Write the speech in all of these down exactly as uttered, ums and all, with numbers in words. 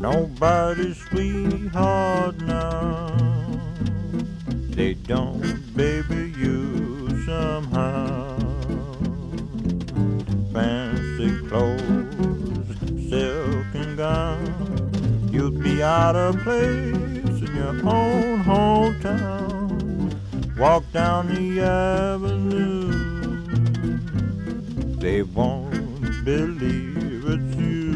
nobody's sweetheart now. They don't, baby, you somehow. Fancy clothes, silk and gown, you'd be out of place in your own hometown. Walk down the avenue, they won't believe it's you.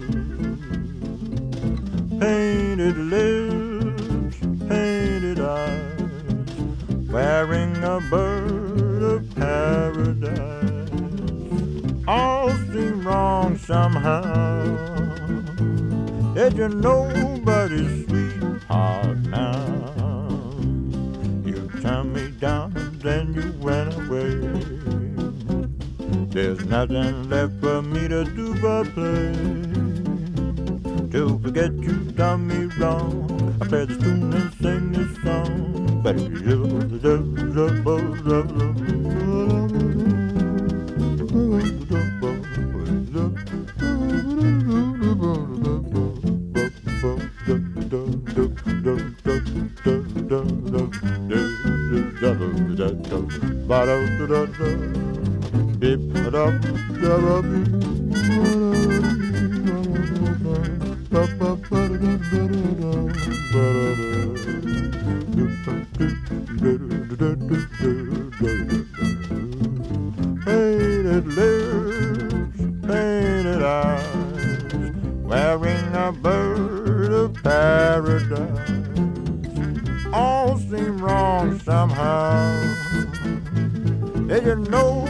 Painted lips, painted eyes, wearing a bird of paradise. All seem wrong somehow. Yet you're nobody's sweetheart now. You turned me down and then you went away. There's nothing left for me to do but play. To forget you've done me wrong, I play this tune and sing this song. But painted lips, painted eyes, wearing a bird of paradise. All seem wrong somehow. Did you know